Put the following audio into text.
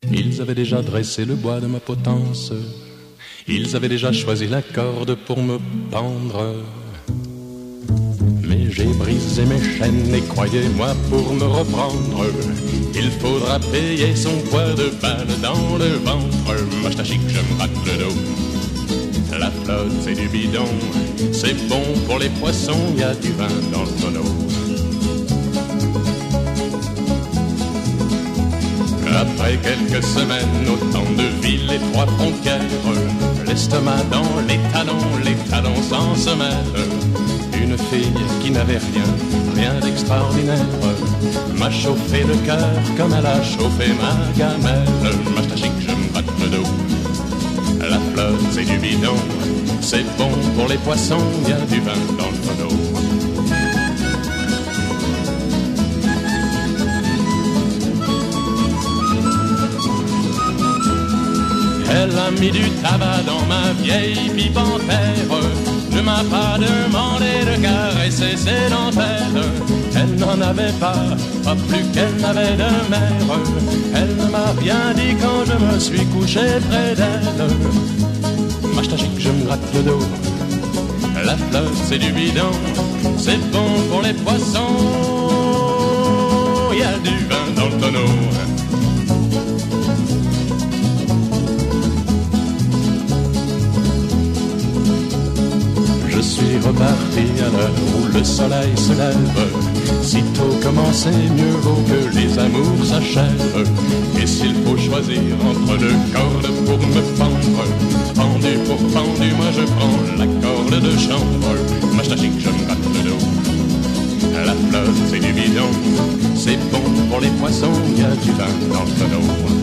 Ils avaient déjà dressé le bois de ma potence. Ils avaient déjà choisi la corde pour me pendre. Mais j'ai brisé mes chaînes et croyez-moi, pour me reprendre, il faudra payer son poids de balle dans le ventre. Moi chic, je me rate le dos. La flotte c'est du bidon, c'est bon pour les poissons, y a du vin dans le tonneau. Après quelques semaines, autant de villes et 3 frontières, l'estomac dans les talons sans semelle. Une fille qui n'avait rien d'extraordinaire m'a chauffé le cœur comme elle a chauffé ma gamelle. Moi chic, je me batte le dos. La flotte c'est du bidon, c'est bon pour les poissons, y a du vin dans le tonneau. Elle a mis du tabac dans ma vieille pipe en terre, ne m'a pas demandé de caresser ses dentelles. Elle n'en avait pas plus qu'elle n'avait de mère. Elle ne m'a rien dit quand je me suis couché près d'elle. Chic, je me gratte le dos. La flotte c'est du bidon, c'est bon pour les poissons, y a du vin dans le tonneau. Je suis reparti à l'heure où le soleil se lève. Sitôt commencé, mieux vaut que les amours s'achèvent. Et s'il faut choisir entre 2 cordes pour me pendre, pendu pour pendu, moi je prends la corde de chambre. Moi chic, je me gratte le dos. La flotte c'est du bidon, c'est bon pour les poissons, y a du vin dans le tonneau.